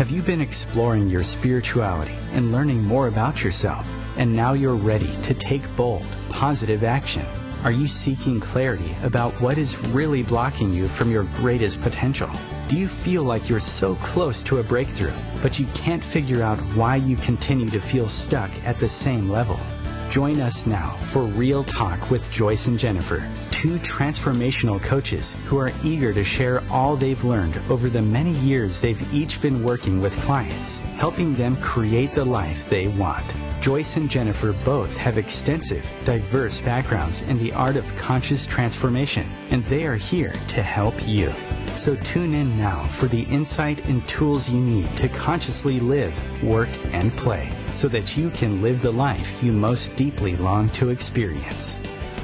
Have you been exploring your spirituality and learning more about yourself, and now you're ready to take bold, positive action? Are you seeking clarity about what is really blocking you from your greatest potential? Do you feel like you're so close to a breakthrough, but you can't figure out why you continue to feel stuck at the same level? Join us now for Real Talk with Joyce and Jennifer, two transformational coaches who are eager to share all they've learned over the many years they've each been working with clients, helping them create the life they want. Joyce and Jennifer both have extensive, diverse backgrounds in the art of conscious transformation, and they are here to help you. So tune in now for the insight and tools you need to consciously live, work, and play, so that you can live the life you most deeply long to experience.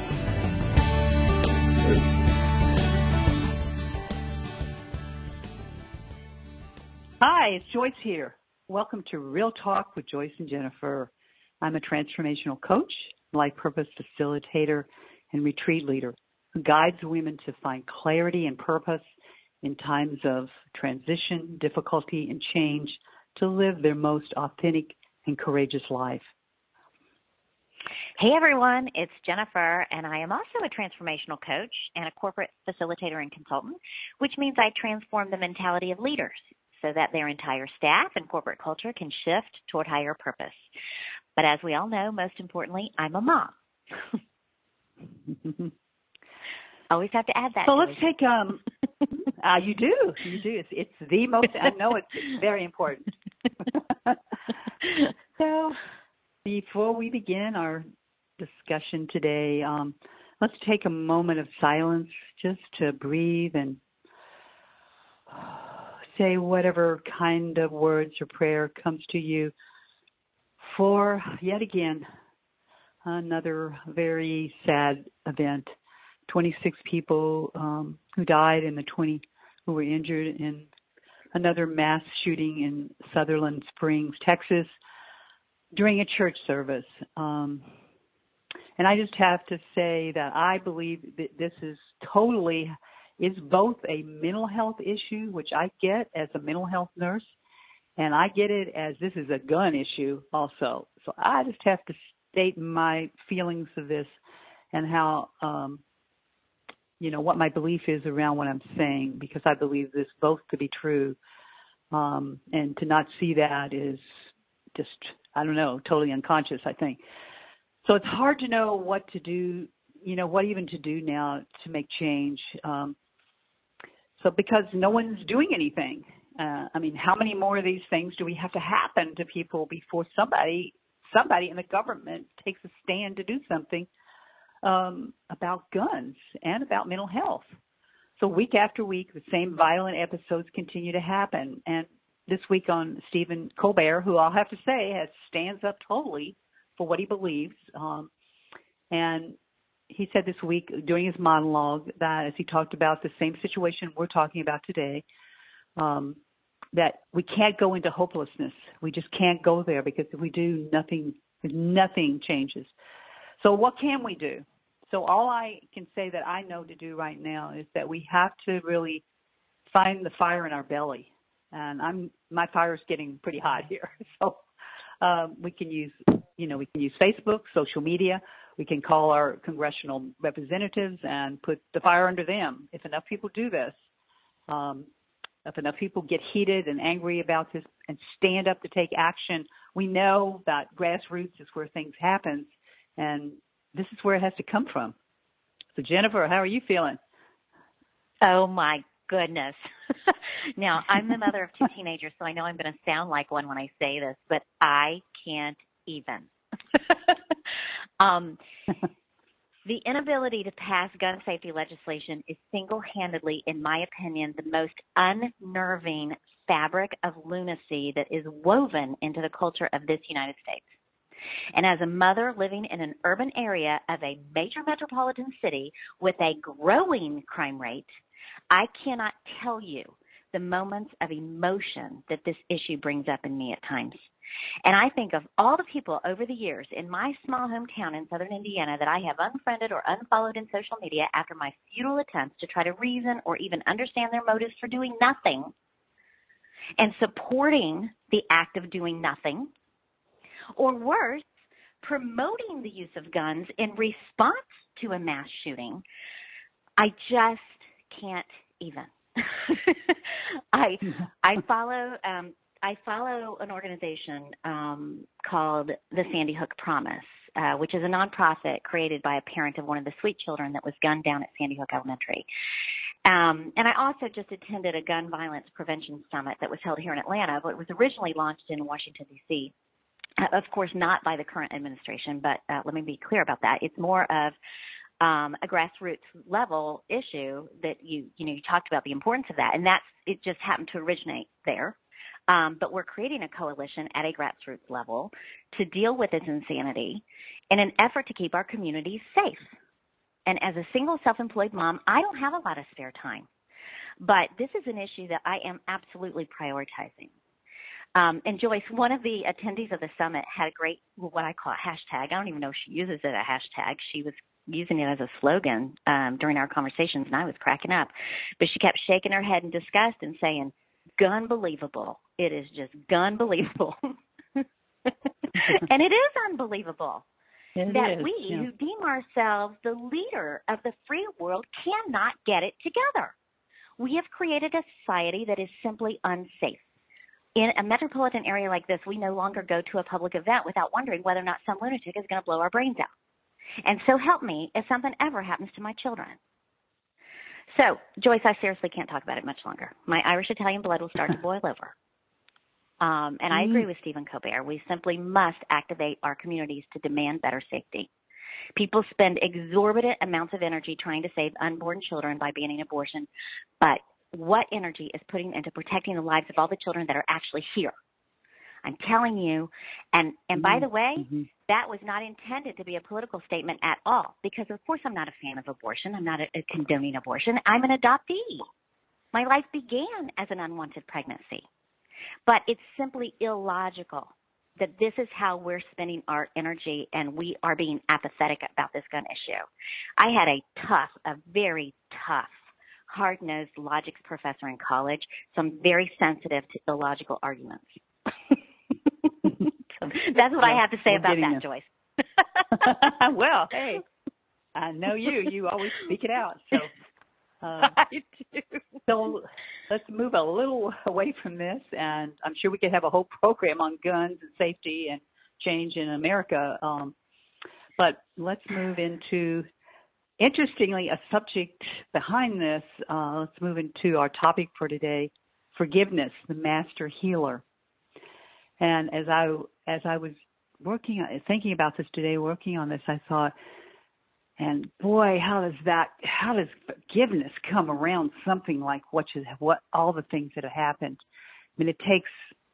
Hi, it's Joyce here. Welcome to Real Talk with Joyce and Jennifer. I'm a transformational coach, life purpose facilitator, and retreat leader who guides women to find clarity and purpose in times of transition, difficulty, and change to live their most authentic and courageous life. Hey everyone, it's Jennifer, and I am also a transformational coach and a corporate facilitator and consultant, which means I transform the mentality of leaders so that their entire staff and corporate culture can shift toward higher purpose. But as we all know, most importantly, I'm a mom. Always have to add that. So let's take, you do. It's the most, I know it's very important. So before we begin our discussion today, let's take a moment of silence just to breathe and say whatever kind of words or prayer comes to you for, yet again, another very sad event. 26 people who died and the 20 who were injured in another mass shooting in Sutherland Springs, Texas, during a church service. And I just have to say that I believe that this is both a mental health issue, which I get as a mental health nurse, and I get it as this is a gun issue also. So I just have to state my feelings of this and how, what my belief is around what I'm saying, because I believe this both to be true. And to not see that is just, I don't know, totally unconscious, I think. So it's hard to know what to do, what even to do now to make change. So because no one's doing anything. How many more of these things do we have to happen to people before somebody in the government takes a stand to do something about guns and about mental health? So week after week, the same violent episodes continue to happen. And this week on Stephen Colbert, who I'll have to say stands up totally for what he believes. And he said this week during his monologue that as he talked about the same situation we're talking about today, that we can't go into hopelessness. We just can't go there, because if we do, nothing changes. So what can we do? So all I can say that I know to do right now is that we have to really find the fire in our belly. And my fire is getting pretty hot here. So we can use Facebook, social media. We can call our congressional representatives and put the fire under them. If enough people do this, if enough people get heated and angry about this and stand up to take action, we know that grassroots is where things happen, and this is where it has to come from. So Jennifer, how are you feeling? Oh my goodness. Now, I'm the mother of two teenagers, so I know I'm going to sound like one when I say this, but I can't even. The inability to pass gun safety legislation is single-handedly, in my opinion, the most unnerving fabric of lunacy that is woven into the culture of this United States. And as a mother living in an urban area of a major metropolitan city with a growing crime rate, I cannot tell you the moments of emotion that this issue brings up in me at times. And I think of all the people over the years in my small hometown in southern Indiana that I have unfriended or unfollowed in social media after my futile attempts to try to reason or even understand their motives for doing nothing. and supporting the act of doing nothing, or worse, promoting the use of guns in response to a mass shooting. I just can't even. I follow an organization called the Sandy Hook Promise, which is a nonprofit created by a parent of one of the sweet children that was gunned down at Sandy Hook Elementary. And I also just attended a gun violence prevention summit that was held here in Atlanta, but it was originally launched in Washington, D.C. Of course, not by the current administration, but let me be clear about that. It's more of a grassroots level issue that you talked about the importance of that, and it just happened to originate there. But we're creating a coalition at a grassroots level to deal with this insanity in an effort to keep our communities safe. And as a single self-employed mom, I don't have a lot of spare time. But this is an issue that I am absolutely prioritizing. And Joyce, one of the attendees of the summit had a great, what I call a hashtag. I don't even know if she uses it a hashtag. She was using it as a slogan during our conversations, and I was cracking up. But she kept shaking her head in disgust and saying, "Gunbelievable. It is just gunbelievable." And it is unbelievable that we who deem ourselves the leader of the free world cannot get it together. We have created a society that is simply unsafe. In a metropolitan area like this, we no longer go to a public event without wondering whether or not some lunatic is going to blow our brains out. And so help me if something ever happens to my children. So, Joyce, I seriously can't talk about it much longer. My Irish-Italian blood will start to boil over. And I agree with Stephen Colbert. We simply must activate our communities to demand better safety. People spend exorbitant amounts of energy trying to save unborn children by banning abortion, but what energy is putting into protecting the lives of all the children that are actually here? I'm telling you, and by the way, that was not intended to be a political statement at all, because of course I'm not a fan of abortion. I'm not a condoning abortion. I'm an adoptee. My life began as an unwanted pregnancy. But it's simply illogical that this is how we're spending our energy, and we are being apathetic about this gun issue. I had a very tough, hard-nosed logics professor in college, so I'm very sensitive to illogical arguments. That's what I have to say about that, Joyce. Well, hey, I know you. You always speak it out. So, I do. So let's move a little away from this, and I'm sure we could have a whole program on guns and safety and change in America. But let's move into, interestingly, a subject behind this. Let's move into our topic for today, forgiveness, the master healer. And as I was thinking about this today, working on this, I thought, and boy, how does forgiveness come around something like what all the things that have happened? I mean, it takes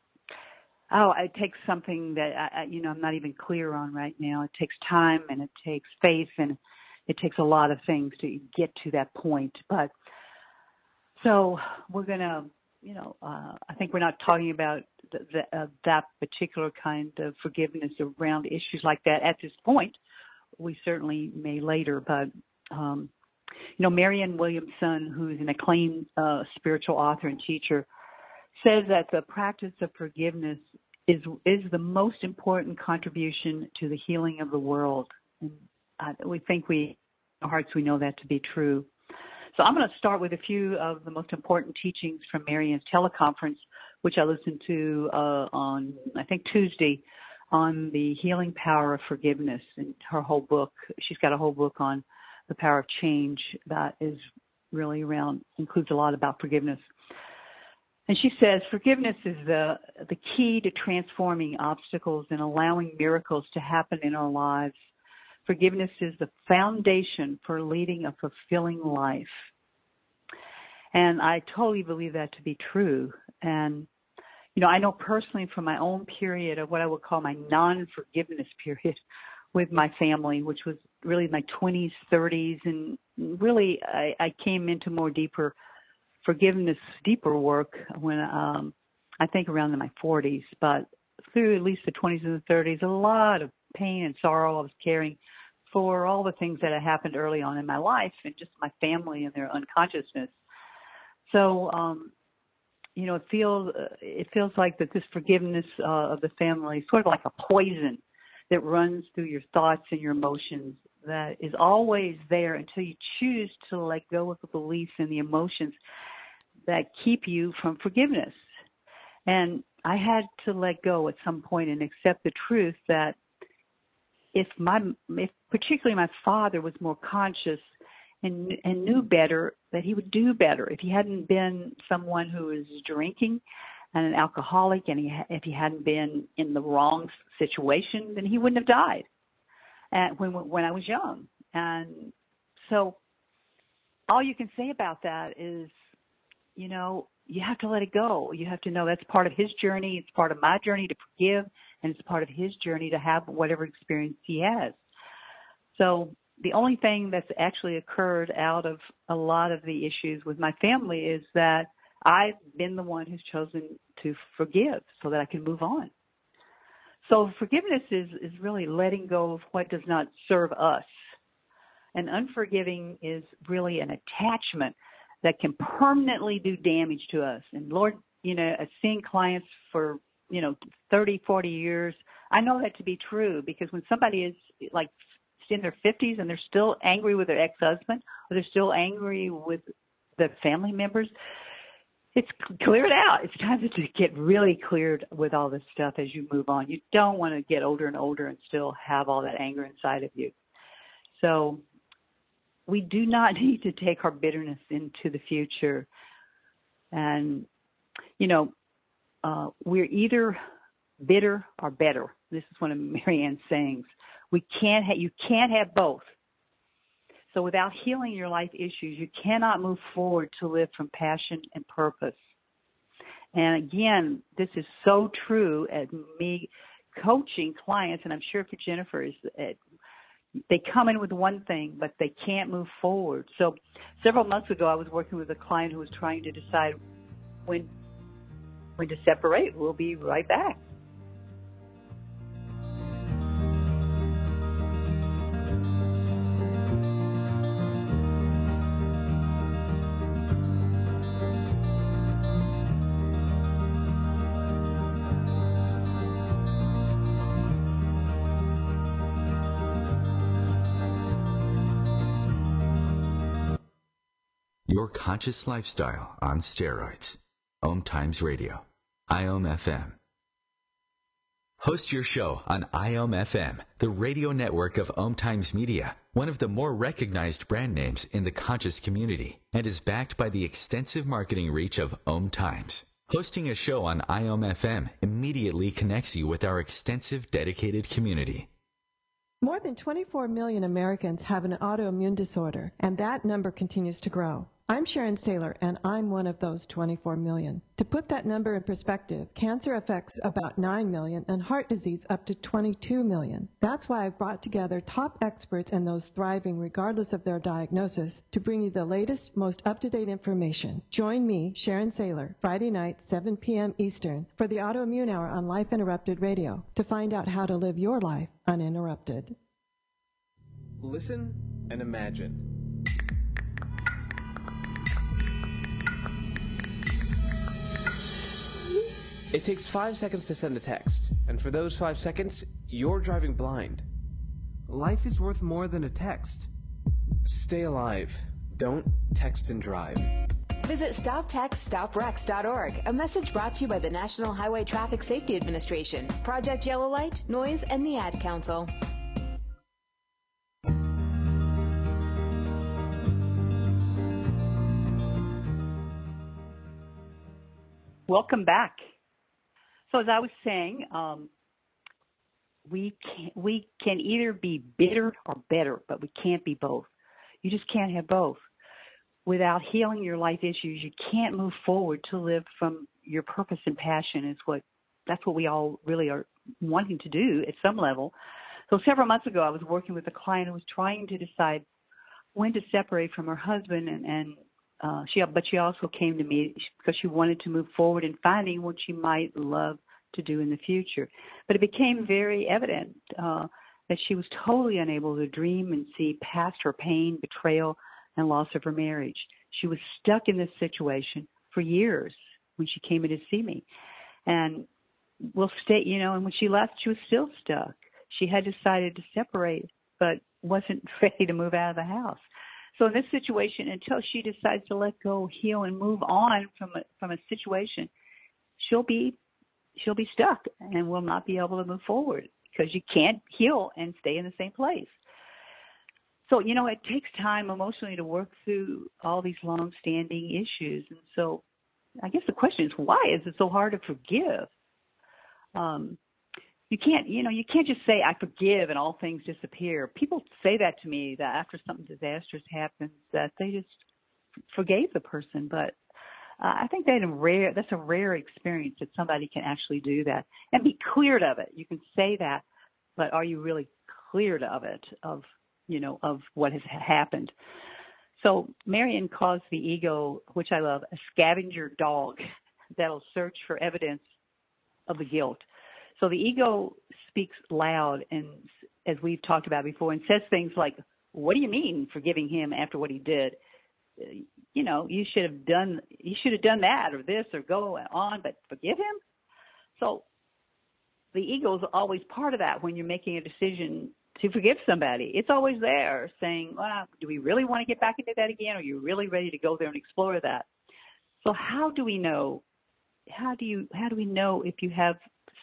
something that I'm not even clear on right now. It takes time, and it takes faith, and it takes a lot of things to get to that point. But so we're gonna, I think we're not talking about that particular kind of forgiveness around issues like that at this point. We certainly may later, but Marianne Williamson, who's an acclaimed spiritual author and teacher, says that the practice of forgiveness is the most important contribution to the healing of the world. And we think in our hearts we know that to be true. So I'm going to start with a few of the most important teachings from Marianne's teleconference, which I listened to on, I think, Tuesday, on the healing power of forgiveness. And her whole book, she's got a whole book on the power of change that is really includes a lot about forgiveness. And she says, forgiveness is the key to transforming obstacles and allowing miracles to happen in our lives. Forgiveness is the foundation for leading a fulfilling life. And I totally believe that to be true. And, I know personally from my own period of what I would call my non-forgiveness period with my family, which was really my 20s, 30s, and really I came into more deeper work when I think around in my 40s. But through at least the 20s and the 30s, a lot of pain and sorrow I was carrying for all the things that had happened early on in my life and just my family and their unconsciousness. So it feels like that this forgiveness of the family is sort of like a poison that runs through your thoughts and your emotions that is always there until you choose to let go of the beliefs and the emotions that keep you from forgiveness. And I had to let go at some point and accept the truth that if particularly my father was more conscious and knew better, that he would do better. If he hadn't been someone who was drinking and an alcoholic, and if he hadn't been in the wrong situation, then he wouldn't have died when I was young. And so all you can say about that is, you have to let it go. You have to know that's part of his journey. It's part of my journey to forgive, and it's part of his journey to have whatever experience he has. So the only thing that's actually occurred out of a lot of the issues with my family is that I've been the one who's chosen to forgive so that I can move on. So forgiveness is really letting go of what does not serve us. And unforgiving is really an attachment that can permanently do damage to us. And Lord, I've seen clients for, 30, 40 years. I know that to be true because when somebody is like in their 50s and they're still angry with their ex-husband or they're still angry with the family members, it's clear it out. It's time to get really cleared with all this stuff as you move on. You don't want to get older and older and still have all that anger inside of you. So we do not need to take our bitterness into the future. And, we're either bitter or better. This is one of Marianne's sayings. You can't have both. So without healing your life issues, you cannot move forward to live from passion and purpose. And again, this is so true as me coaching clients, and I'm sure for Jennifer, they come in with one thing, but they can't move forward. So several months ago, I was working with a client who was trying to decide when to separate. We'll be right back. Your conscious lifestyle on steroids. Om Times Radio. IOM FM. Host your show on IOM FM, the radio network of Om Times Media, one of the more recognized brand names in the conscious community, and is backed by the extensive marketing reach of Om Times. Hosting a show on IOM FM immediately connects you with our extensive dedicated community. More than 24 million Americans have an autoimmune disorder, and that number continues to grow. I'm Sharon Saylor, and I'm one of those 24 million. To put that number in perspective, cancer affects about 9 million and heart disease up to 22 million. That's why I've brought together top experts and those thriving regardless of their diagnosis to bring you the latest, most up-to-date information. Join me, Sharon Saylor, Friday night, 7 p.m. Eastern, for the Autoimmune Hour on Life Interrupted Radio to find out how to live your life uninterrupted. Listen and imagine. It takes 5 seconds to send a text, and for those 5 seconds, you're driving blind. Life is worth more than a text. Stay alive. Don't text and drive. Visit StopTextStopWrecks.org, a message brought to you by the National Highway Traffic Safety Administration, Project Yellow Light, Noise, and the Ad Council. Welcome back. So as I was saying, we can either be bitter or better, but we can't be both. You just can't have both. Without healing your life issues, you can't move forward to live from your purpose and passion. That's what we all really are wanting to do at some level. So several months ago, I was working with a client who was trying to decide when to separate from her husband, but she also came to me because she wanted to move forward in finding what she might love to do in the future. But it became very evident that she was totally unable to dream and see past her pain, betrayal, and loss of her marriage. She was stuck in this situation for years. when she came in to see me. And we'll stay, and when she left, she was still stuck. She had decided to separate, but wasn't ready to move out of the house. So in this situation, until she decides to let go, heal, and move on from a situation, she'll be stuck and will not be able to move forward because you can't heal and stay in the same place. So, it takes time emotionally to work through all these long-standing issues. And so I guess the question is, why is it so hard to forgive? You can't just say, I forgive and all things disappear. People say that to me, that after something disastrous happens, that they just forgave the person. But I think that's a rare experience that somebody can actually do that and be cleared of it. You can say that, but are you really cleared of it, of what has happened? So Marion calls the ego, which I love, a scavenger dog that'll search for evidence of the guilt. So the ego speaks loud, and as we've talked about before, and says things like, what do you mean forgiving him after what he did? You should have done that or this or go on, but forgive him? So the ego is always part of that when you're making a decision to forgive somebody. It's always there saying, well, do we really want to get back into that again? Are you really ready to go there and explore that? So how do we know? How do we know if you have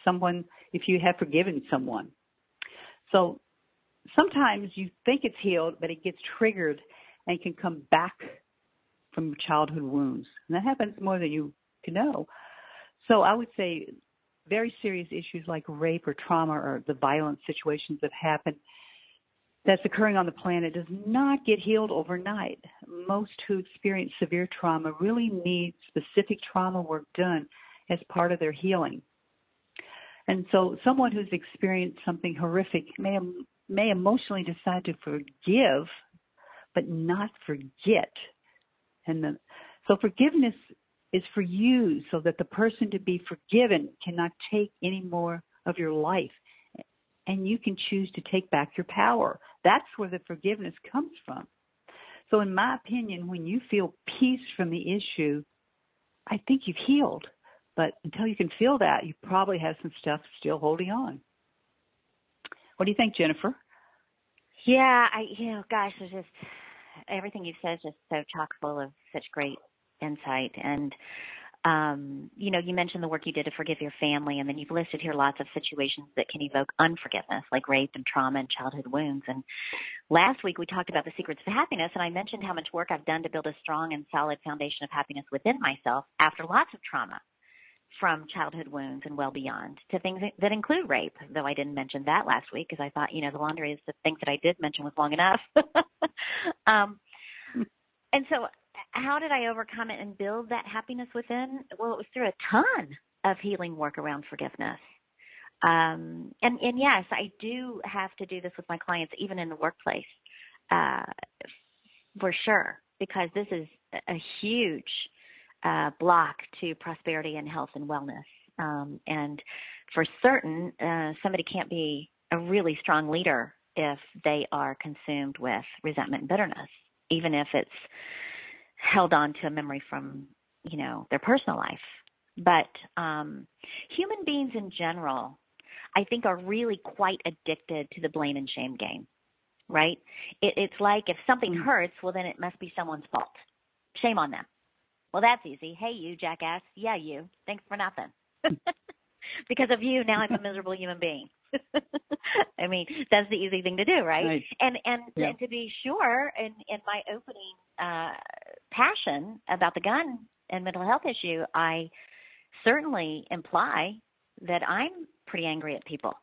forgiven someone? So sometimes you think it's healed, but it gets triggered and can come back from childhood wounds. And that happens more than you can know. So I would say very serious issues like rape or trauma or the violent situations that happen that's occurring on the planet does not get healed overnight. Most who experience severe trauma really need specific trauma work done as part of their healing. And so someone who's experienced something horrific may emotionally decide to forgive, but not forget. So forgiveness is for you so that the person to be forgiven cannot take any more of your life. And you can choose to take back your power. That's where the forgiveness comes from. So in my opinion, when you feel peace from the issue, I think you've healed. But until you can feel that, you probably have some stuff still holding on. What do you think, Jennifer? Yeah, gosh, there's just everything you've said is just so chock full of such great insight. And, you mentioned the work you did to forgive your family, and then you've listed here lots of situations that can evoke unforgiveness, like rape and trauma and childhood wounds. And last week we talked about the secrets of happiness, and I mentioned how much work I've done to build a strong and solid foundation of happiness within myself after lots of trauma, from childhood wounds and well beyond, to things that include rape, though I didn't mention that last week because I thought, the laundry is the things that I did mention was long enough. And so how did I overcome it and build that happiness within? Well, it was through a ton of healing work around forgiveness. And yes, I do have to do this with my clients, even in the workplace, for sure, because this is a huge block to prosperity and health and wellness. And for certain, somebody can't be a really strong leader if they are consumed with resentment and bitterness, even if it's held on to a memory from, their personal life. But human beings in general, I think, are really quite addicted to the blame and shame game, right? It's like if something hurts, well, then it must be someone's fault. Shame on them. Well, that's easy. Hey, you jackass. Yeah, you. Thanks for nothing. Because of you, now I'm a miserable human being. I mean, that's the easy thing to do, right? Right. And to be sure, in my opening passion about the gun and mental health issue, I certainly imply that I'm pretty angry at people.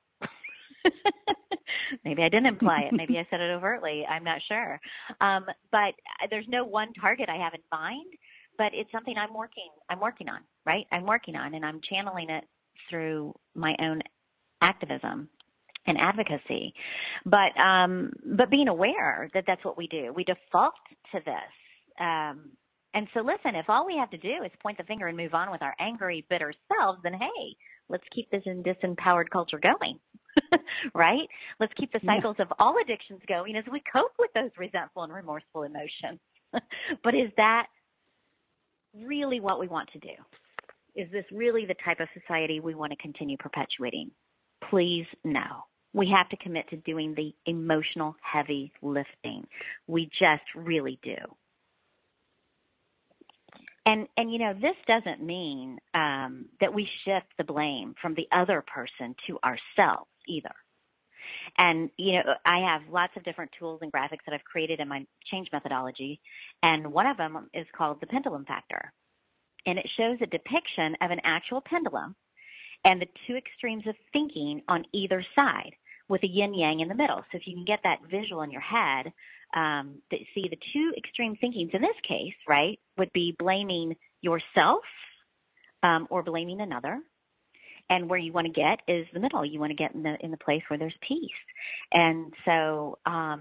Maybe I didn't imply it. Maybe I said it overtly. I'm not sure. But there's no one target I have in mind. But it's something I'm working on, right? I'm working on, and I'm channeling it through my own activism and advocacy. But being aware that that's what we do. We default to this. And so listen, if all we have to do is point the finger and move on with our angry, bitter selves, then hey, let's keep this disempowered culture going, right? Let's keep the cycles of all addictions going as we cope with those resentful and remorseful emotions. But is that really what we want to do? Is this really the type of society we want to continue perpetuating? Please, no. We have to commit to doing the emotional heavy lifting. We just really do. And this doesn't mean that we shift the blame from the other person to ourselves either. And, I have lots of different tools and graphics that I've created in my change methodology, and one of them is called the pendulum factor. And it shows a depiction of an actual pendulum and the two extremes of thinking on either side with a yin-yang in the middle. So if you can get that visual in your head, see the two extreme thinkings in this case, right, would be blaming yourself or blaming another. And where you want to get is the middle. You want to get in the place where there's peace. And so,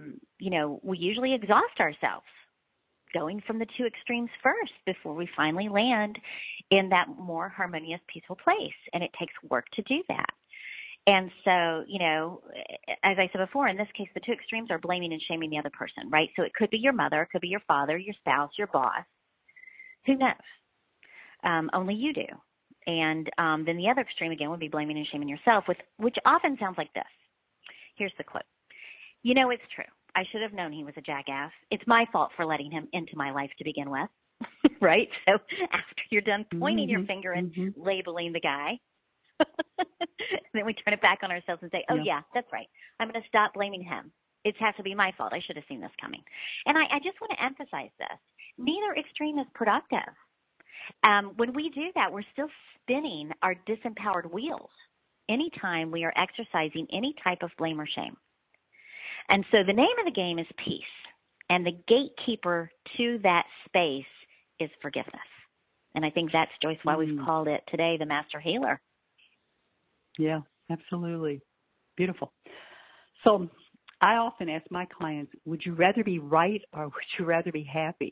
we usually exhaust ourselves going from the two extremes first before we finally land in that more harmonious, peaceful place. And it takes work to do that. And so, as I said before, in this case, the two extremes are blaming and shaming the other person, right? So it could be your mother, it could be your father, your spouse, your boss. Who knows? Only you do. And then the other extreme, again, would be blaming and shaming yourself, which often sounds like this. Here's the quote. It's true. I should have known he was a jackass. It's my fault for letting him into my life to begin with, right? So after you're done pointing your finger and labeling the guy, then we turn it back on ourselves and say, oh, yeah, that's right. I'm going to stop blaming him. It has to be my fault. I should have seen this coming. And I just want to emphasize this. Neither extreme is productive. When we do that, we're still spinning our disempowered wheels anytime we are exercising any type of blame or shame. And so the name of the game is peace. And the gatekeeper to that space is forgiveness. And I think that's, Joyce, why we've called it today the Master Healer. Yeah, absolutely. Beautiful. So I often ask my clients, would you rather be right or would you rather be happy?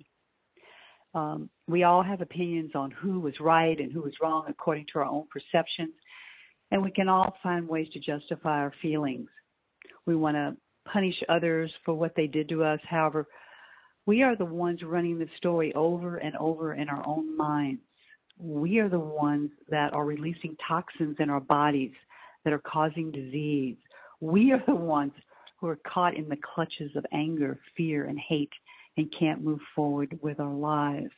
We all have opinions on who was right and who was wrong according to our own perceptions, and we can all find ways to justify our feelings. We want to punish others for what they did to us. However, we are the ones running the story over and over in our own minds. We are the ones that are releasing toxins in our bodies that are causing disease. We are the ones who are caught in the clutches of anger, fear, and hate and can't move forward with our lives.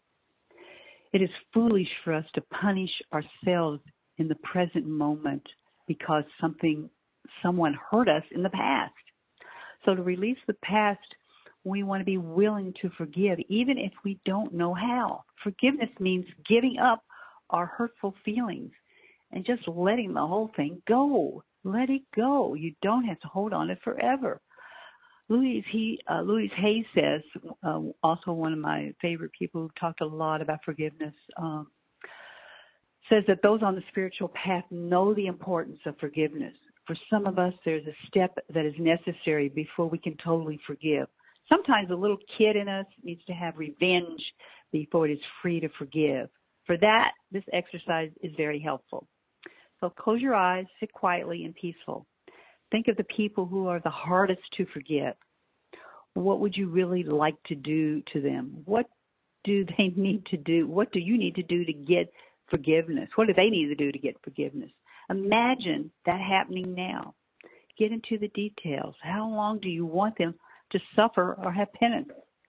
It is foolish for us to punish ourselves in the present moment because someone hurt us in the past. So to release the past, we want to be willing to forgive, even if we don't know how. Forgiveness means giving up our hurtful feelings and just letting the whole thing go. Let it go. You don't have to hold on it forever. Louise Hay says, also one of my favorite people who talked a lot about forgiveness, says that those on the spiritual path know the importance of forgiveness. For some of us, there's a step that is necessary before we can totally forgive. Sometimes a little kid in us needs to have revenge before it is free to forgive. For that, this exercise is very helpful. So close your eyes, sit quietly and peaceful. Think of the people who are the hardest to forgive. What would you really like to do to them? What do they need to do? What do you need to do to get forgiveness? What do they need to do to get forgiveness? Imagine that happening now. Get into the details. How long do you want them to suffer or have penance?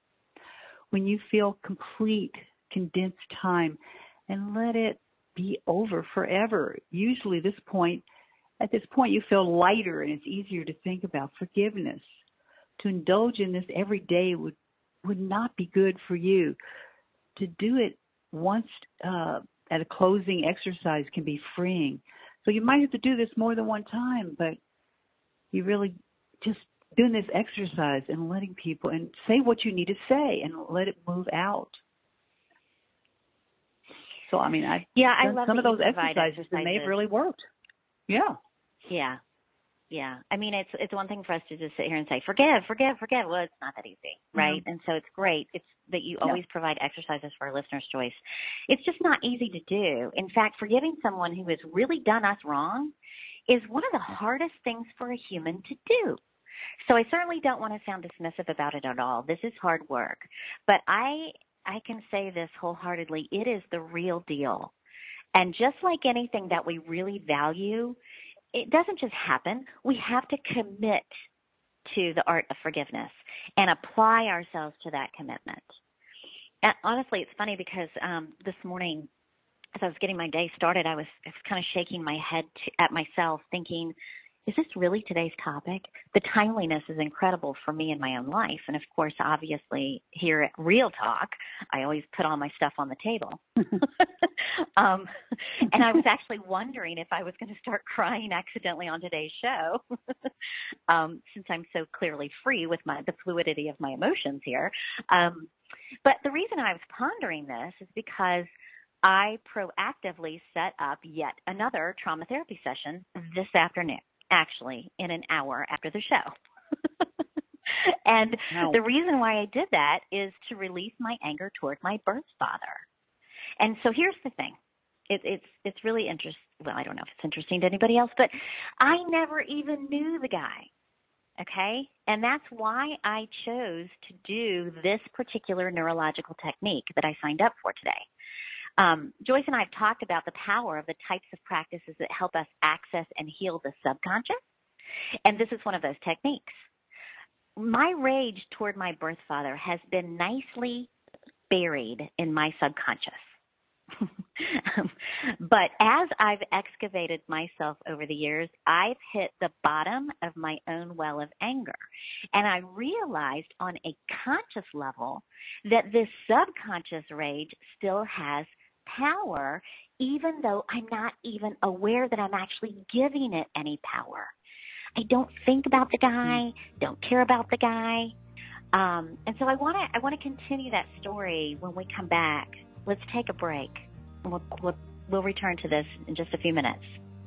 When you feel complete, condensed time, and let it be over forever. Usually at this point, you feel lighter and it's easier to think about forgiveness. To indulge in this every day would not be good for you. To do it once at a closing exercise can be freeing. So you might have to do this more than one time, but you really just doing this exercise and letting people and say what you need to say and let it move out. So, I mean, I love some of those exercises and they've really worked. Yeah. Yeah. Yeah. I mean, it's one thing for us to just sit here and say, forgive. Well, it's not that easy, right? Mm-hmm. And so it's great. It's that you always provide exercises for our listeners' choice. It's just not easy to do. In fact, forgiving someone who has really done us wrong is one of the hardest things for a human to do. So I certainly don't want to sound dismissive about it at all. This is hard work. But I can say this wholeheartedly. It is the real deal. And just like anything that we really value, it doesn't just happen. We have to commit to the art of forgiveness and apply ourselves to that commitment. And honestly, it's funny because this morning, as I was getting my day started, I was kind of shaking my head at myself thinking, is this really today's topic? The timeliness is incredible for me in my own life. And of course, obviously, here at Real Talk, I always put all my stuff on the table. And I was actually wondering if I was going to start crying accidentally on today's show, since I'm so clearly free with the fluidity of my emotions here. But the reason I was pondering this is because I proactively set up yet another trauma therapy session this afternoon, actually in an hour after the show. And the reason why I did that is to release my anger toward my birth father. And so here's the thing. It's really interesting. Well, I don't know if it's interesting to anybody else, but I never even knew the guy. Okay? And that's why I chose to do this particular neurological technique that I signed up for today. Joyce and I have talked about the power of the types of practices that help us access and heal the subconscious. And this is one of those techniques. My rage toward my birth father has been nicely buried in my subconscious. But as I've excavated myself over the years, I've hit the bottom of my own well of anger. And I realized on a conscious level that this subconscious rage still has power, even though I'm not even aware that I'm actually giving it any power. I don't think about the guy, don't care about the guy. And so I want to continue that story when we come back. Let's take a break. We'll return to this in just a few minutes.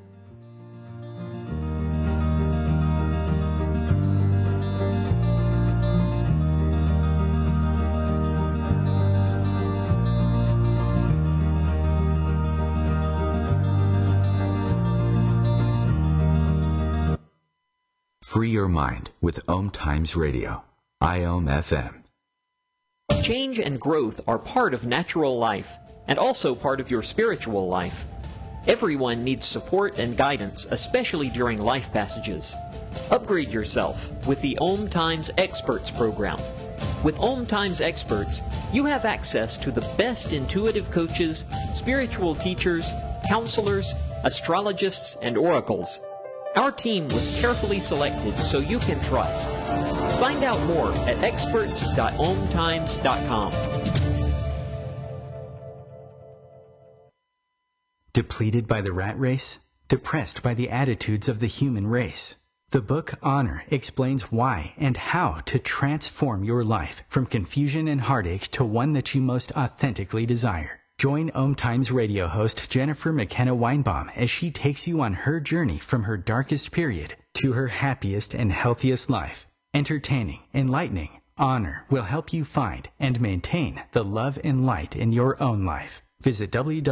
Free your mind with Om Times Radio, IOM FM. Change and growth are part of natural life and also part of your spiritual life. Everyone needs support and guidance, especially during life passages. Upgrade yourself with the Om Times Experts program. With Om Times Experts, you have access to the best intuitive coaches, spiritual teachers, counselors, astrologists, and oracles. Our team was carefully selected so you can trust. Find out more at experts.omtimes.com. Depleted by the rat race? Depressed by the attitudes of the human race? The book Honor explains why and how to transform your life from confusion and heartache to one that you most authentically desire. Join Om Times radio host Jennifer McKenna Weinbaum as she takes you on her journey from her darkest period to her happiest and healthiest life. Entertaining, enlightening, Honor will help you find and maintain the love and light in your own life. Visit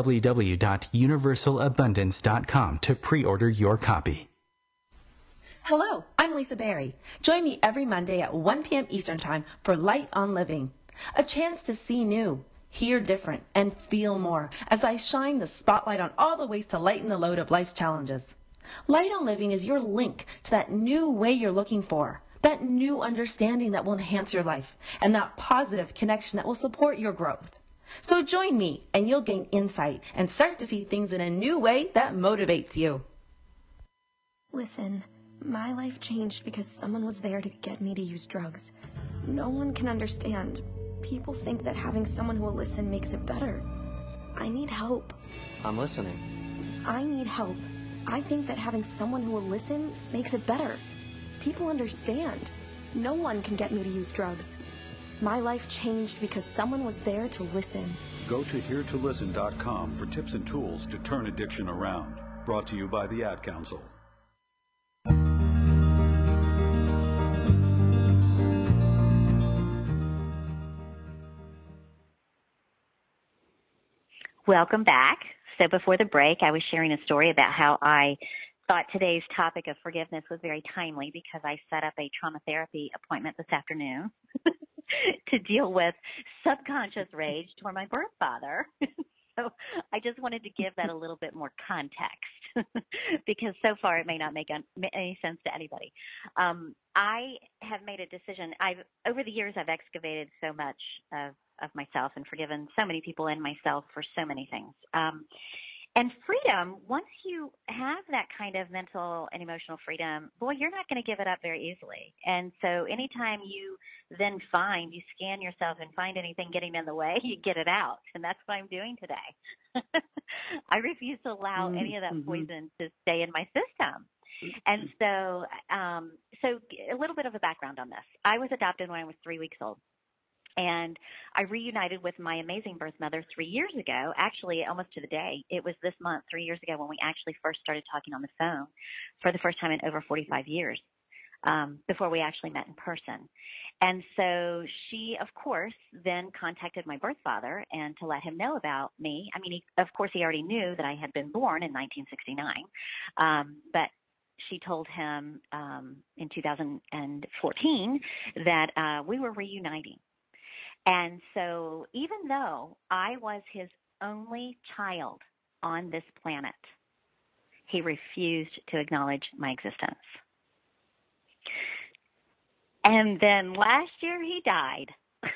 www.universalabundance.com to pre-order your copy. Hello, I'm Lisa Berry. Join me every Monday at 1 p.m. Eastern Time for Light on Living, a chance to see new, hear different, and feel more as I shine the spotlight on all the ways to lighten the load of life's challenges. Light on Living is your link to that new way you're looking for, that new understanding that will enhance your life, and that positive connection that will support your growth. So join me, and you'll gain insight and start to see things in a new way that motivates you. Listen, my life changed because someone was there to get me to use drugs. No one can understand. People think that having someone who will listen makes it better. I need help. I'm listening. I need help. I think that having someone who will listen makes it better. People understand. No one can get me to use drugs. My life changed because someone was there to listen. Go to heretolisten.com for tips and tools to turn addiction around. Brought to you by the Ad Council. Welcome back. So before the break, I was sharing a story about how I thought today's topic of forgiveness was very timely because I set up a trauma therapy appointment this afternoon to deal with subconscious rage toward my birth father. So I just wanted to give that a little bit more context because so far it may not make any sense to anybody. I have made a decision. Over the years, I've excavated so much of myself and forgiven so many people and myself for so many things. And freedom, once you have that kind of mental and emotional freedom, boy, you're not going to give it up very easily. And so anytime you then you scan yourself and find anything getting in the way, you get it out. And that's what I'm doing today. I refuse to allow any of that poison to stay in my system. And so a little bit of a background on this. I was adopted when I was 3 weeks old. And I reunited with my amazing birth mother 3 years ago, actually almost to the day. It was this month, 3 years ago, when we actually first started talking on the phone for the first time in over 45 years, before we actually met in person. And so she, of course, then contacted my birth father and to let him know about me. I mean, of course, he already knew that I had been born in 1969, but she told him in 2014 that we were reuniting. And so even though I was his only child on this planet, he refused to acknowledge my existence. And then last year he died.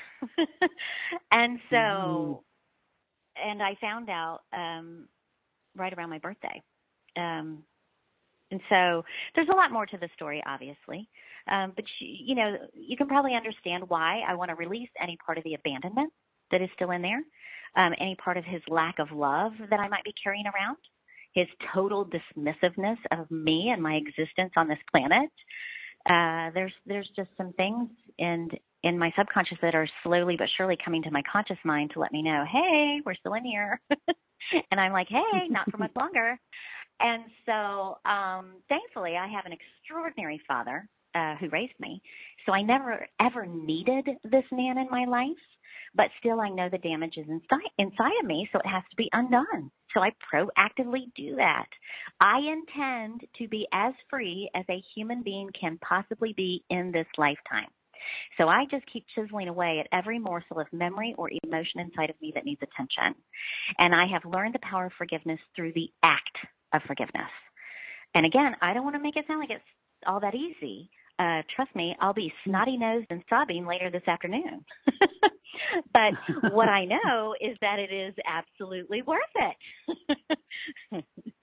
And so, and I found out right around my birthday. And so there's a lot more to the story, obviously. But, you can probably understand why I want to release any part of the abandonment that is still in there, any part of his lack of love that I might be carrying around, his total dismissiveness of me and my existence on this planet. There's just some things in my subconscious that are slowly but surely coming to my conscious mind to let me know, hey, we're still in here. And I'm like, hey, not for much longer. And so thankfully, I have an extraordinary father who raised me. So I never, ever needed this man in my life. But still, I know the damage is inside of me, so it has to be undone. So I proactively do that. I intend to be as free as a human being can possibly be in this lifetime. So I just keep chiseling away at every morsel of memory or emotion inside of me that needs attention. And I have learned the power of forgiveness through the act of forgiveness. And again, I don't want to make it sound like it's all that easy. Trust me, I'll be snotty-nosed and sobbing later this afternoon. But what I know is that it is absolutely worth it.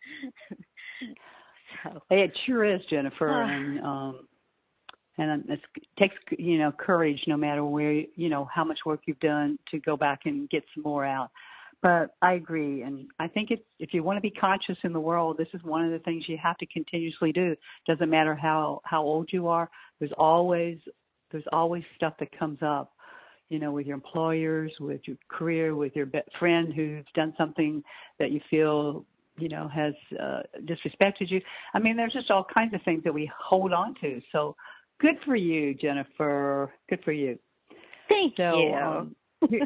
So. It sure is, Jennifer. And it takes, courage no matter where, how much work you've done to go back and get some more out. But I agree. And I think if you want to be conscious in the world, this is one of the things you have to continuously do. Doesn't matter how old you are. There's always stuff that comes up, with your employers, with your career, with your friend who's done something that you feel, has disrespected you. I mean, there's just all kinds of things that we hold on to. So good for you, Jennifer. Good for you. Thank you.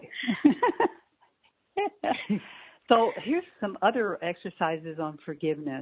So here's some other exercises on forgiveness.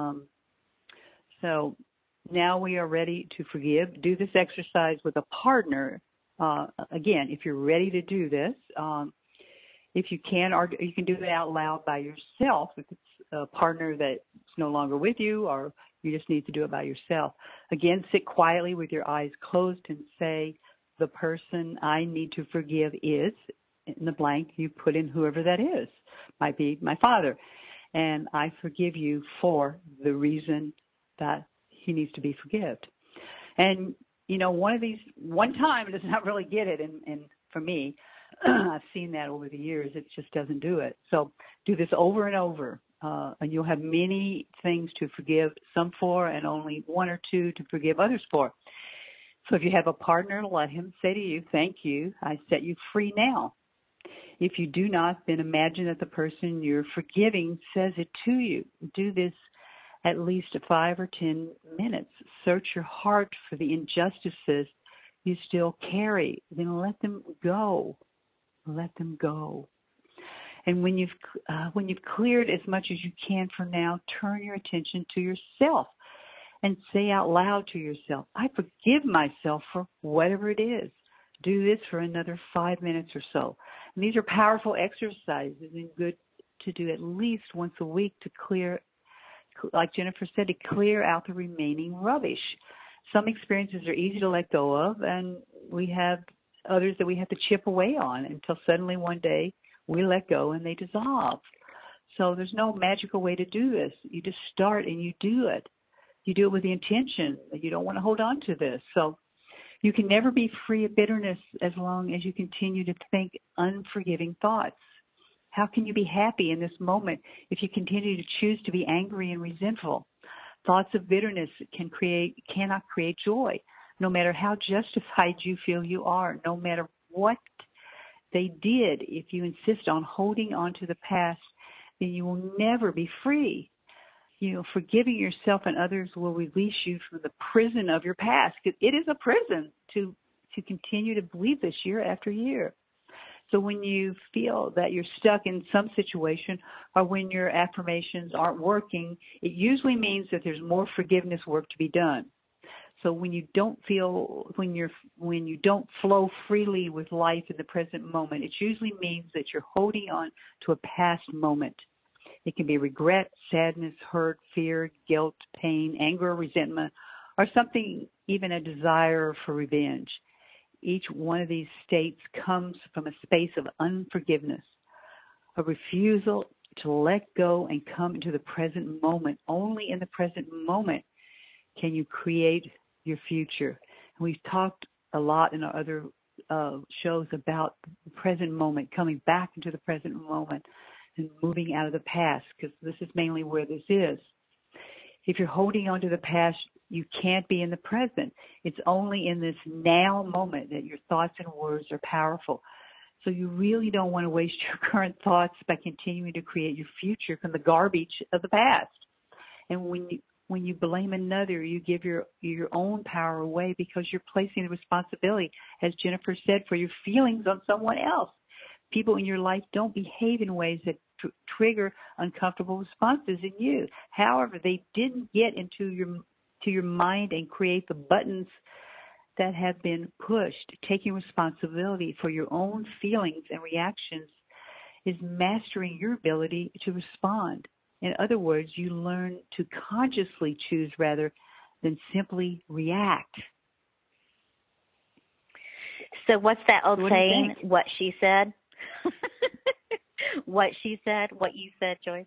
So now we are ready to forgive. Do this exercise with a partner. Again, if you're ready to do this, if you can, or you can do it out loud by yourself if it's a partner that's no longer with you, or you just need to do it by yourself. Again, sit quietly with your eyes closed and say, the person I need to forgive is, in the blank, you put in whoever that is. Might be my father. And I forgive you for the reason that he needs to be forgiven. And, one time does not really get it. And for me, I've seen that over the years. It just doesn't do it. So do this over and over. And you'll have many things to forgive some for and only one or two to forgive others for. So if you have a partner, let him say to you, thank you. I set you free now. If you do not, then imagine that the person you're forgiving says it to you. Do this at least 5 or 10 minutes. Search your heart for the injustices you still carry. Then let them go. Let them go. And when you've cleared as much as you can for now, turn your attention to yourself and say out loud to yourself, I forgive myself for whatever it is. Do this for another 5 minutes or so. And these are powerful exercises and good to do at least once a week to clear, like Jennifer said, to clear out the remaining rubbish. Some experiences are easy to let go of, and we have others that we have to chip away on until suddenly one day we let go and they dissolve. So there's no magical way to do this. You just start and you do it. You do it with the intention that you don't want to hold on to this. So you can never be free of bitterness as long as you continue to think unforgiving thoughts. How can you be happy in this moment if you continue to choose to be angry and resentful? Thoughts of bitterness cannot create joy, no matter how justified you feel you are, no matter what they did. If you insist on holding on to the past, then you will never be free. Forgiving yourself and others will release you from the prison of your past. It is a prison to continue to believe this year after year. So when you feel that you're stuck in some situation or when your affirmations aren't working, it usually means that there's more forgiveness work to be done. So when you don't flow freely with life in the present moment, it usually means that you're holding on to a past moment. It can be regret, sadness, hurt, fear, guilt, pain, anger, resentment, or something, even a desire for revenge. Each one of these states comes from a space of unforgiveness, a refusal to let go and come into the present moment. Only in the present moment can you create your future. And we've talked a lot in our other shows about the present moment, coming back into the present moment and moving out of the past, because this is mainly where this is. If you're holding on to the past, you can't be in the present. It's only in this now moment that your thoughts and words are powerful. So you really don't want to waste your current thoughts by continuing to create your future from the garbage of the past. And when you blame another, you give your own power away because you're placing the responsibility, as Jennifer said, for your feelings on someone else. People in your life don't behave in ways that trigger uncomfortable responses in you. However, they didn't get into your mind and create the buttons that have been pushed. Taking responsibility for your own feelings and reactions is mastering your ability to respond. In other words, you learn to consciously choose rather than simply react. So what's that old saying? What she said? What she said, what you said, Joyce.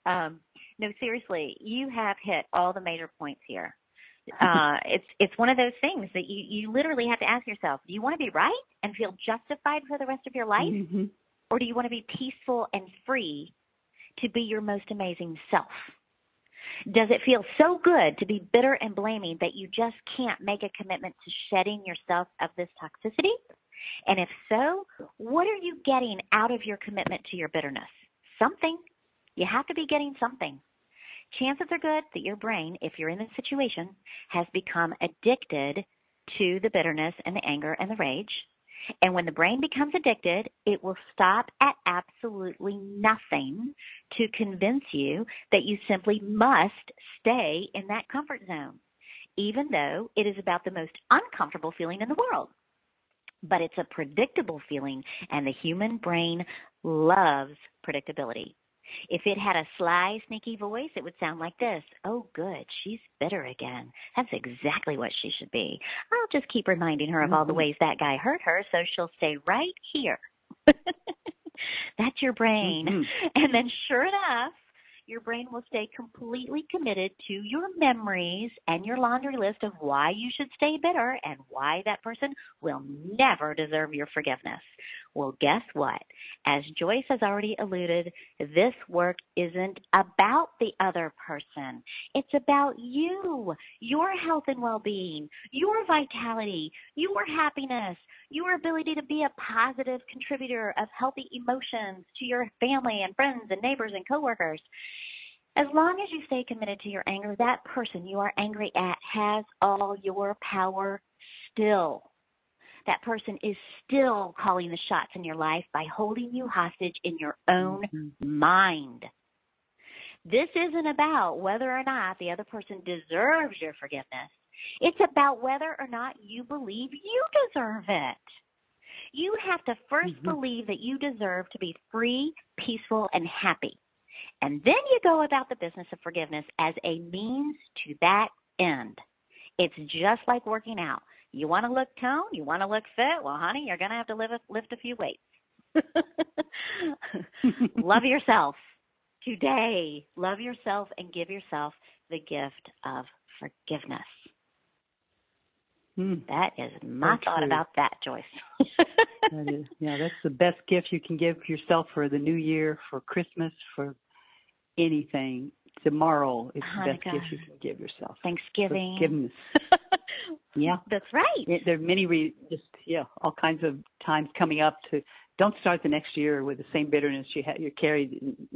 No, seriously, you have hit all the major points here. It's one of those things that you literally have to ask yourself, do you want to be right and feel justified for the rest of your life? Mm-hmm. Or do you want to be peaceful and free to be your most amazing self? Does it feel so good to be bitter and blaming that you just can't make a commitment to shedding yourself of this toxicity? And if so, what are you getting out of your commitment to your bitterness? Something. You have to be getting something. Chances are good that your brain, if you're in this situation, has become addicted to the bitterness and the anger and the rage. And when the brain becomes addicted, it will stop at absolutely nothing to convince you that you simply must stay in that comfort zone, even though it is about the most uncomfortable feeling in the world. But it's a predictable feeling, and the human brain loves predictability. If it had a sly, sneaky voice, it would sound like this. Oh, good, she's bitter again. That's exactly what she should be. I'll just keep reminding her of all the ways that guy hurt her, so she'll stay right here. That's your brain. Mm-hmm. And then sure enough, your brain will stay completely committed to your memories and your laundry list of why you should stay bitter and why that person will never deserve your forgiveness. Well, guess what? As Joyce has already alluded, this work isn't about the other person. It's about you, your health and well-being, your vitality, your happiness, your ability to be a positive contributor of healthy emotions to your family and friends and neighbors and coworkers. As long as you stay committed to your anger, that person you are angry at has all your power still. That person is still calling the shots in your life by holding you hostage in your own mind. This isn't about whether or not the other person deserves your forgiveness. It's about whether or not you believe you deserve it. You have to first believe that you deserve to be free, peaceful, and happy. And then you go about the business of forgiveness as a means to that end. It's just like working out. You want to look toned? You want to look fit? Well, honey, you're going to have to lift a few weights. Love yourself today. Love yourself and give yourself the gift of forgiveness. That is my thought about that, Joyce. That is, that's the best gift you can give yourself for the new year, for Christmas, for anything. Tomorrow is the best gift you can give yourself. Thanksgiving. Forgiveness. Yeah. That's right. There are many, all kinds of times coming up to, don't start the next year with the same bitterness you carried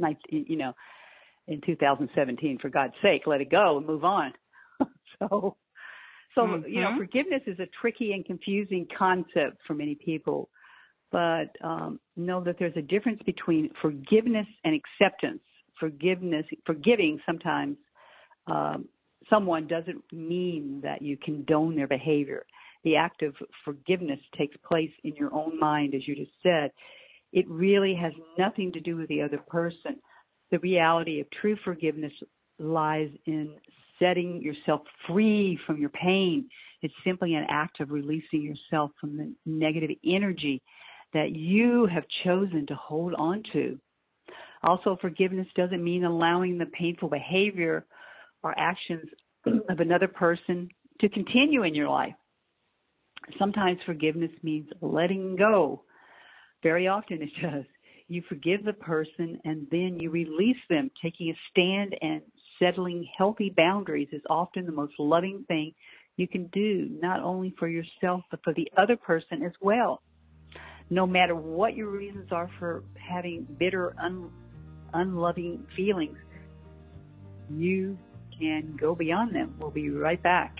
in 2017. For God's sake, let it go and move on. So forgiveness is a tricky and confusing concept for many people, but know that there's a difference between forgiveness and acceptance. Forgiving sometimes someone doesn't mean that you condone their behavior. The act of forgiveness takes place in your own mind, as you just said. It really has nothing to do with the other person. The reality of true forgiveness lies in setting yourself free from your pain. It's simply an act of releasing yourself from the negative energy that you have chosen to hold on to. Also, forgiveness doesn't mean allowing the painful behavior or actions of another person to continue in your life. Sometimes forgiveness means letting go. Very often it does. You forgive the person and then you release them. Taking a stand and settling healthy boundaries is often the most loving thing you can do, not only for yourself, but for the other person as well. No matter what your reasons are for having bitter, unloving feelings, you can go beyond them. We'll be right back.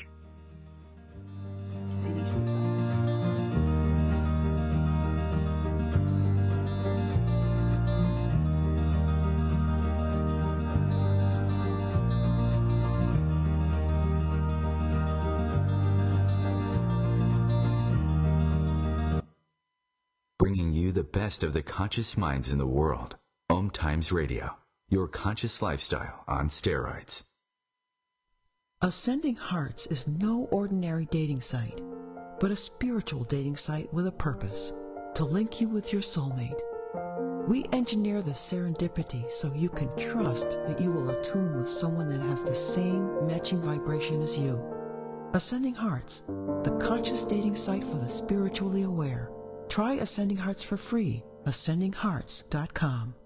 Bringing you the best of the conscious minds in the world. Om Times Radio, your conscious lifestyle on steroids. Ascending Hearts is no ordinary dating site, but a spiritual dating site with a purpose, to link you with your soulmate. We engineer the serendipity so you can trust that you will attune with someone that has the same matching vibration as you. Ascending Hearts, the conscious dating site for the spiritually aware. Try Ascending Hearts for free, ascendinghearts.com.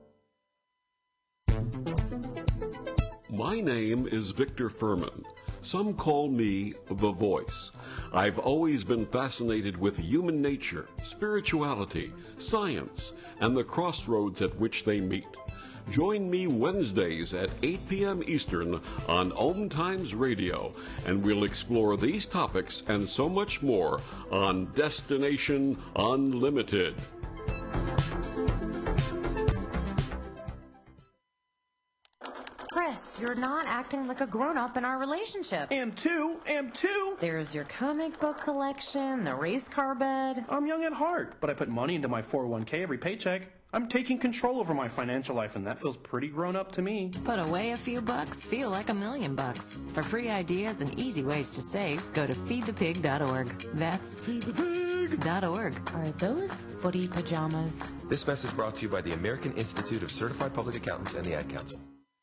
My name is Victor Furman. Some call me The Voice. I've always been fascinated with human nature, spirituality, science, and the crossroads at which they meet. Join me Wednesdays at 8 p.m. Eastern on Om Times Radio, and we'll explore these topics and so much more on Destination Unlimited. Chris, you're not acting like a grown-up in our relationship. Am too. There's your comic book collection, the race car bed. I'm young at heart, but I put money into my 401k every paycheck. I'm taking control over my financial life, and that feels pretty grown-up to me. Put away a few bucks, feel like $1 million. For free ideas and easy ways to save, go to feedthepig.org. That's feedthepig.org. Are those footy pajamas? This message brought to you by the American Institute of Certified Public Accountants and the Ad Council.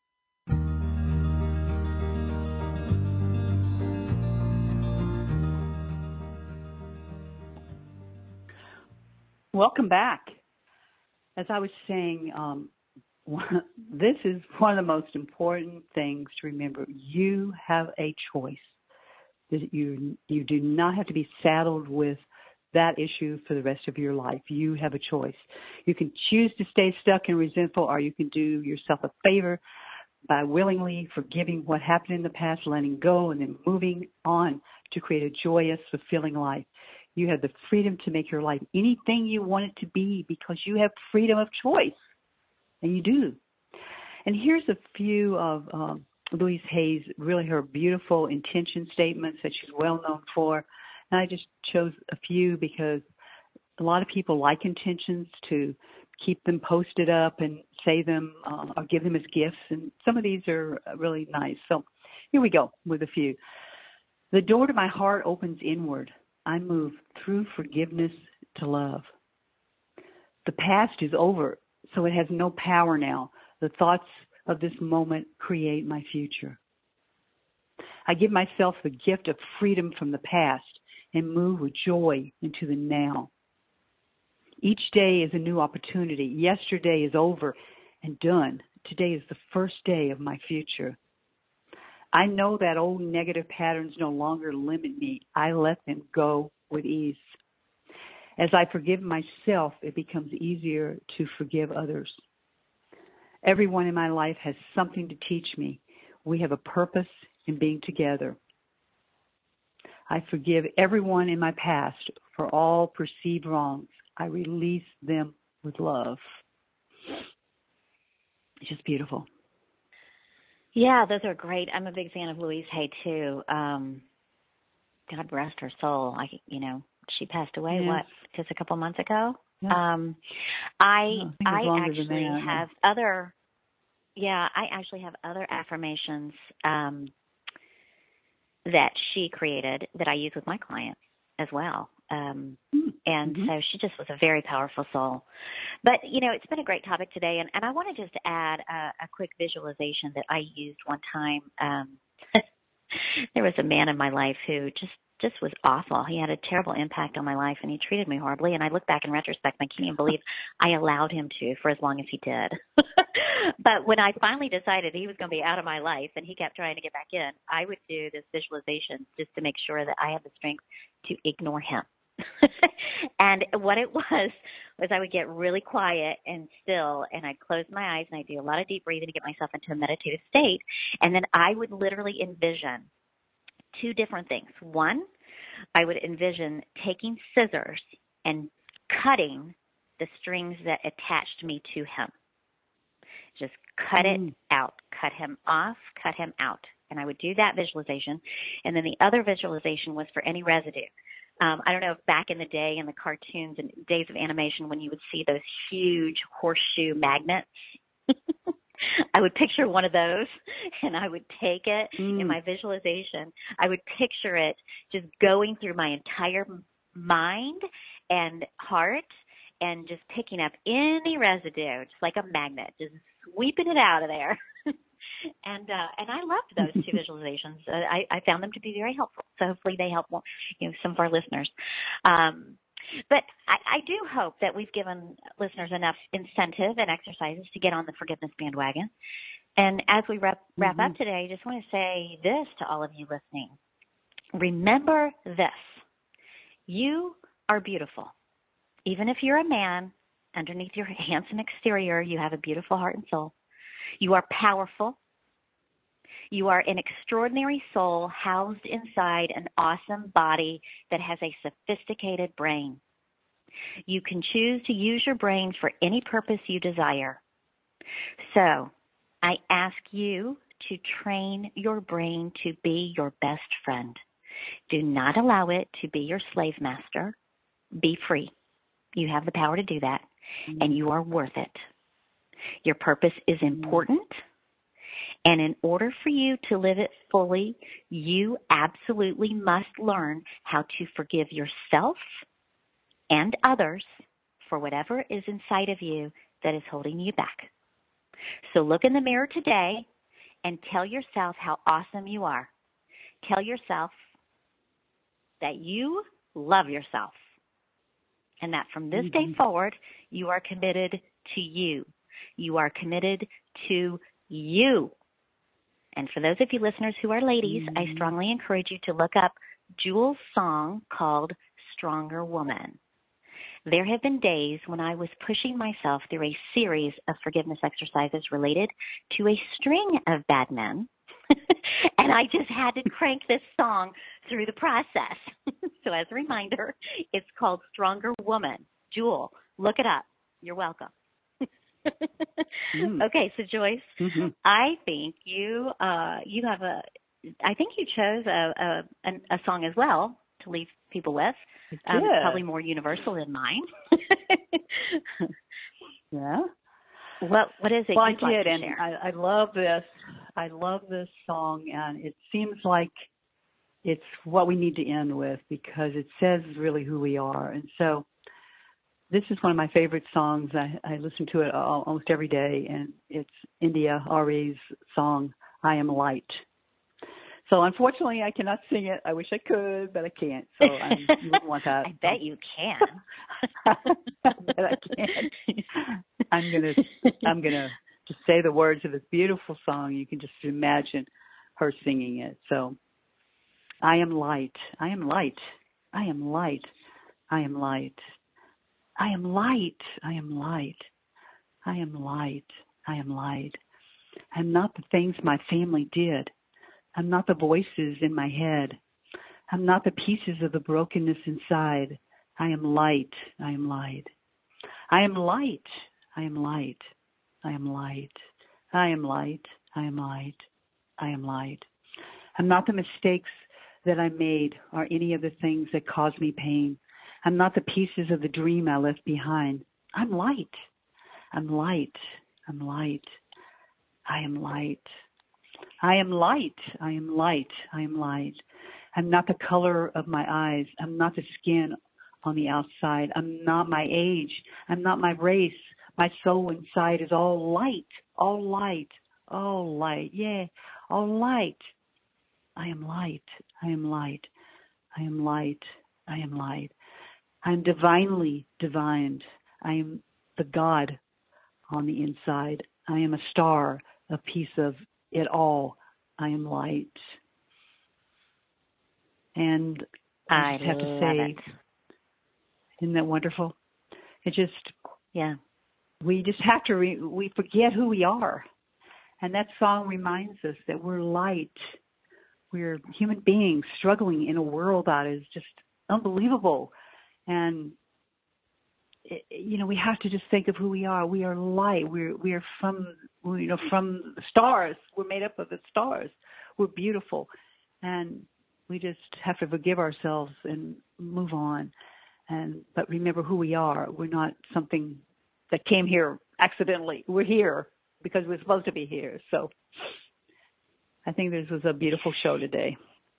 Welcome back. As I was saying, this is one of the most important things to remember. You have a choice. You do not have to be saddled with that issue for the rest of your life. You have a choice. You can choose to stay stuck and resentful, or you can do yourself a favor by willingly forgiving what happened in the past, letting go, and then moving on to create a joyous, fulfilling life. You have the freedom to make your life anything you want it to be because you have freedom of choice, and you do. And here's a few of Louise Hay's, really her beautiful intention statements that she's well known for. And I just chose a few because a lot of people like intentions to keep them posted up and say them or give them as gifts, and some of these are really nice. So here we go with a few. The door to my heart opens inward. I move through forgiveness to love. The past is over, so it has no power now. The thoughts of this moment create my future. I give myself the gift of freedom from the past and move with joy into the now. Each day is a new opportunity. Yesterday is over and done. Today is the first day of my future. I know that old negative patterns no longer limit me. I let them go with ease. As I forgive myself, it becomes easier to forgive others. Everyone in my life has something to teach me. We have a purpose in being together. I forgive everyone in my past for all perceived wrongs. I release them with love. It's just beautiful. Yeah, those are great. I'm a big fan of Louise Hay too. God rest her soul. She passed away. Yes. What? Just a couple months ago. Yeah. I actually have other. Yeah, I actually have other affirmations that she created that I use with my clients as well. So she just was a very powerful soul. But, it's been a great topic today, and I wanted just to add a quick visualization that I used one time. There was a man in my life who just was awful. He had a terrible impact on my life, and he treated me horribly. And I look back in retrospect, and I can't even believe I allowed him to for as long as he did. But when I finally decided he was going to be out of my life and he kept trying to get back in, I would do this visualization just to make sure that I had the strength to ignore him. And what it was I would get really quiet and still, and I'd close my eyes, and I'd do a lot of deep breathing to get myself into a meditative state. And then I would literally envision two different things. One, I would envision taking scissors and cutting the strings that attached me to him. Just cut it out, cut him off, cut him out. And I would do that visualization. And then the other visualization was for any residue. I don't know if back in the day in the cartoons and days of animation when you would see those huge horseshoe magnets, I would picture one of those, and I would take it in my visualization. I would picture it just going through my entire mind and heart and just picking up any residue, just like a magnet, just sweeping it out of there. And I loved those two visualizations. I found them to be very helpful. So hopefully they help some of our listeners. But I do hope that we've given listeners enough incentive and exercises to get on the forgiveness bandwagon. And as we wrap up today, I just want to say this to all of you listening. Remember this. You are beautiful. Even if you're a man, underneath your handsome exterior, you have a beautiful heart and soul. You are powerful. You are an extraordinary soul housed inside an awesome body that has a sophisticated brain. You can choose to use your brain for any purpose you desire. So, I ask you to train your brain to be your best friend. Do not allow it to be your slave master. Be free. You have the power to do that, and you are worth it. Your purpose is important, and in order for you to live it fully, you absolutely must learn how to forgive yourself and others for whatever is inside of you that is holding you back. So look in the mirror today and tell yourself how awesome you are. Tell yourself that you love yourself and that from this day forward, you are committed to you. You are committed to you. And for those of you listeners who are ladies, I strongly encourage you to look up Jewel's song called Stronger Woman. There have been days when I was pushing myself through a series of forgiveness exercises related to a string of bad men, and I just had to crank this song through the process. So as a reminder, it's called Stronger Woman. Jewel, look it up. You're welcome. Okay, so Joyce, I think you have I think you chose a song as well to leave people with. It's probably more universal than mine. Yeah. What is it? Well, you'd like to and share? I love this. I love this song, and it seems like it's what we need to end with because it says really who we are. And so this is one of my favorite songs. I listen to it almost every day, and it's India Ari's song, I Am Light. So unfortunately, I cannot sing it. I wish I could, but I can't. So you wouldn't want that. I bet you can. I bet I can. I'm gonna just say the words of this beautiful song. You can just imagine her singing it. So, I am light. I am light. I am light. I am light. I am light. I am light. I am light. I am light. I'm not the things my family did. I'm not the voices in my head. I'm not the pieces of the brokenness inside. I am light. I am light. I am light. I am light. I am light. I am light. I am light. I am light. I'm not the mistakes that I made or any of the things that caused me pain. I'm not the pieces of the dream I left behind. I'm light. I'm light. I'm light. I am light. I am light. I am light. I am light. I'm not the color of my eyes. I'm not the skin on the outside. I'm not my age. I'm not my race. My soul inside is all light. All light. All light. Yeah. All light. I am light. I am light. I am light. I am light. I am divinely divined. I am the God on the inside. I am a star, a piece of it all. I am light. And I just have to say, isn't that wonderful? It just, we just have to, we forget who we are. And that song reminds us that we're light. We're human beings struggling in a world that is just unbelievable. And, we have to just think of who we are. We are light. We are from the stars. We're made up of the stars. We're beautiful. And we just have to forgive ourselves and move on. But remember who we are. We're not something that came here accidentally. We're here because we're supposed to be here. So I think this was a beautiful show today.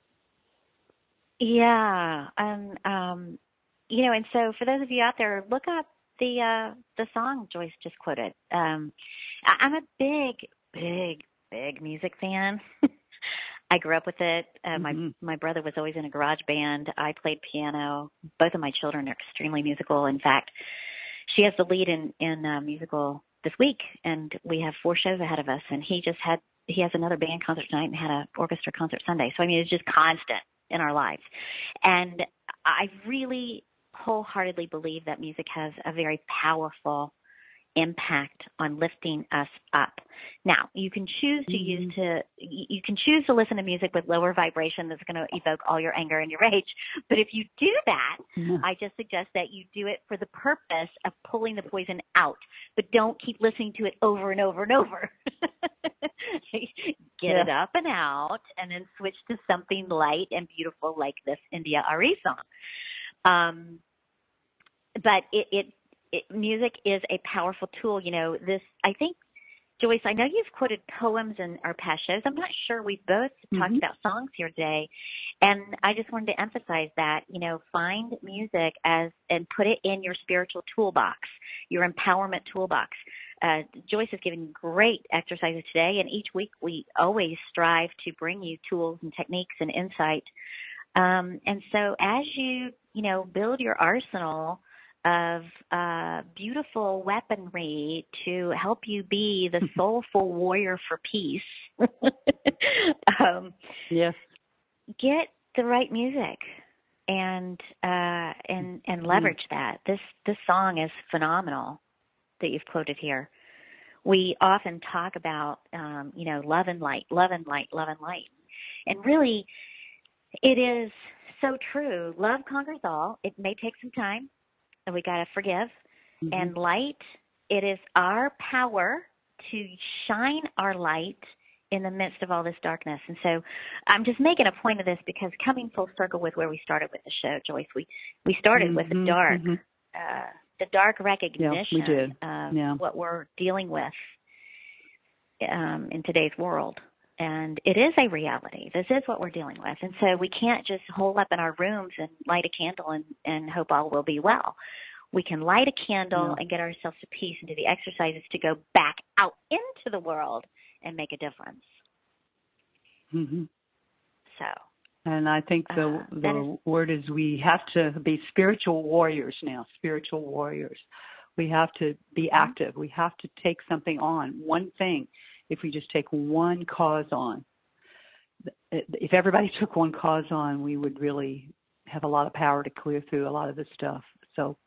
Yeah. And so for those of you out there, look up the song Joyce just quoted. I'm a big music fan. I grew up with it. My brother was always in a garage band. I played piano. Both of my children are extremely musical. In fact, she has the lead in a musical this week, and we have 4 shows ahead of us. And he has another band concert tonight and had an orchestra concert Sunday. So it's just constant in our lives. And I really wholeheartedly believe that music has a very powerful impact on lifting us up. Now, you can choose to listen to music with lower vibration that's going to evoke all your anger and your rage. But if you do that, I just suggest that you do it for the purpose of pulling the poison out. But don't keep listening to it over and over and over. Get it up and out, and then switch to something light and beautiful like this India Ari song. But music is a powerful tool. I think, Joyce, I know you've quoted poems in our past shows. I'm not sure we've both talked about songs here today. And I just wanted to emphasize that, find music and put it in your spiritual toolbox, your empowerment toolbox. Joyce has given great exercises today, and each week we always strive to bring you tools and techniques and insight. And so as you, build your arsenal of beautiful weaponry to help you be the soulful warrior for peace. Get the right music and leverage that. This song is phenomenal that you've quoted here. We often talk about love and light, love and light, love and light. And really it is so true. Love conquers all. It may take some time. And we got to forgive. And light, it is our power to shine our light in the midst of all this darkness. And so I'm just making a point of this because coming full circle with where we started with the show, Joyce, we started with the dark recognition of what we're dealing with in today's world. And it is a reality. This is what we're dealing with. And so we can't just hole up in our rooms and light a candle and hope all will be well. We can light a candle and get ourselves to peace and do the exercises to go back out into the world and make a difference. So. And I think the word is we have to be spiritual warriors now, spiritual warriors. We have to be active. We have to take something on, one thing. If we just take one cause on, if everybody took one cause on, we would really have a lot of power to clear through a lot of this stuff. So,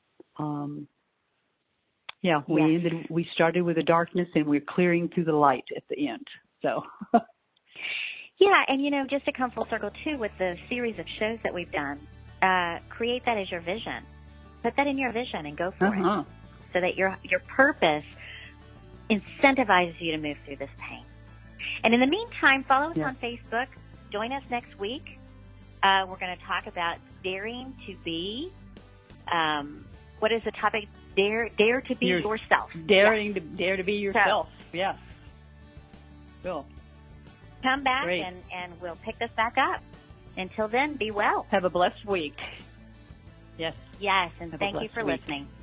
we started with the darkness and we're clearing through the light at the end. So, yeah, and just to come full circle too with the series of shows that we've done, create that as your vision. Put that in your vision and go for it, so that your purpose incentivizes you to move through this pain. And in the meantime, follow us on Facebook. Join us next week. We're going to talk about daring to be. What is the topic? Dare to be yourself. Dare to be yourself. Yes. Cool. Come back and we'll pick this back up. Until then, be well. Have a blessed week. Yes. Yes, and thank you for listening.